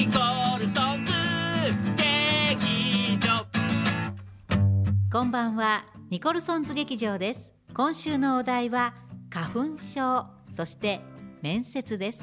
ニコルソンズ劇場。 こんばんは、ニコルソンズ劇場です。今週のお題は花粉症、そして面接です。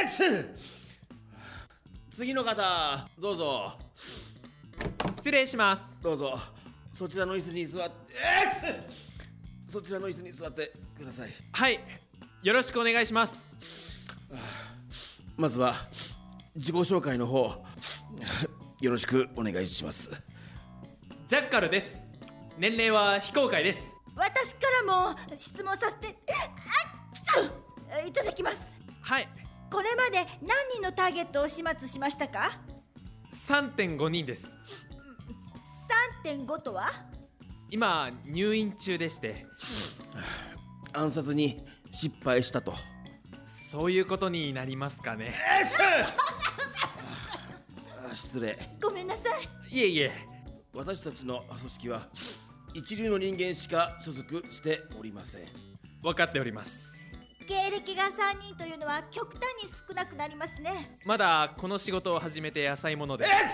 次の方どうぞ。 失礼します。 どうぞそちらの椅子に座ってそちらの椅子に座ってください。 はい、よろしくお願いします。 まずは自己紹介の方よろしくお願いします。 ジャッカルです。年齢は非公開です。 私からも質問させていただきます。 はい、 これまで何人のターゲットを始末しましたか？ 3.5 人です。 3.5 とは？ 今入院中でして。 暗殺に失敗したと。 そういうことになりますかね。 失礼。 ごめんなさい。 いえいえ。 私たちの組織は一流の人間しか所属しておりません。 分かっております。 経歴が3人というのは極端に少なくなりますね。 まだこの仕事を始めて浅いもので。 もうや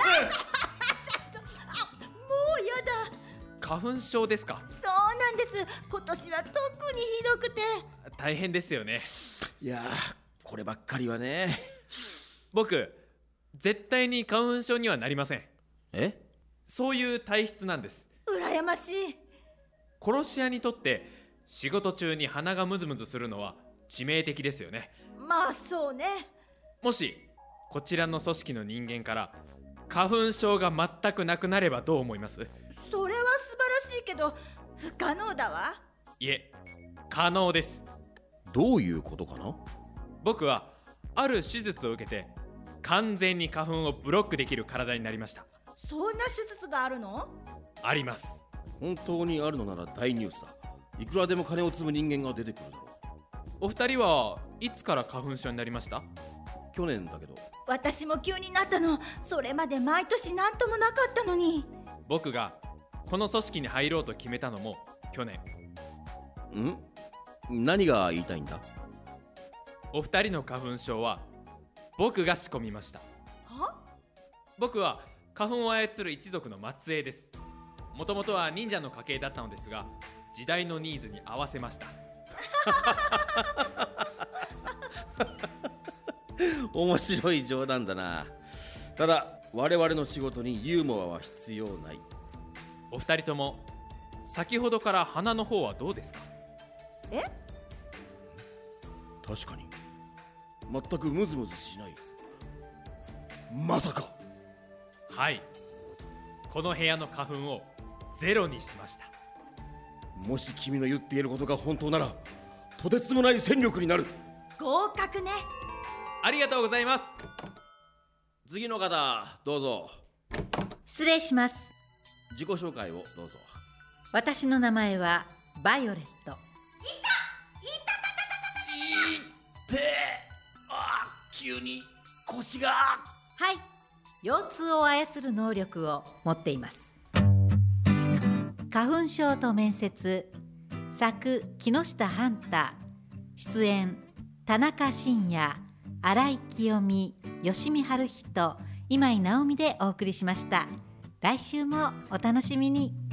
だ。 花粉症ですか？ そうなんです。今年は特にひどくて大変ですよね。 いやこればっかりはね。 僕絶対に花粉症にはなりません。 え？ そういう体質なんです。 羨ましい。 殺し屋にとって仕事中に鼻がムズムズするのは致命的ですよね。 まあそうね。 もしこちらの組織の人間から花粉症が全くなくなればどう思います？ それは素晴らしいけど不可能だわ。 いえ、可能です。 どういうことかな？ 僕はある手術を受けて完全に花粉をブロックできる体になりました。 そんな手術があるの？ あります。 本当にあるのなら大ニュースだ。いくらでも金を積む人間が出てくるだろお二人はいつから花粉症になりました？ 去年だけど。 私も急になったの。それまで毎年なんともなかったのに。 僕がこの組織に入ろうと決めたのも去年。 何が言いたいんだ？ お二人の花粉症は僕が仕込みました。 は？ 僕は花粉を操る一族の末裔です。もともとは忍者の家系だったのですが、時代のニーズに合わせました。 面白い冗談だな。ただ我々の仕事にユーモアは必要ない。 お二人とも先ほどから鼻の方はどうですか？ え？ 確かに全くムズムズしない。まさか。 はい、この部屋の花粉をゼロにしました。 もし君の言っていることが本当ならとてつもない戦力になる。 合格ね。 ありがとうございます。 次の方どうぞ。 失礼します。 自己紹介をどうぞ。 私の名前はバイオレット。 急に腰が。 はい、腰痛を操る能力を持っています。花粉症と面接、作木下半太、出演田中伸也、新井清美、吉見春人、今井直美でお送りしました。来週もお楽しみに。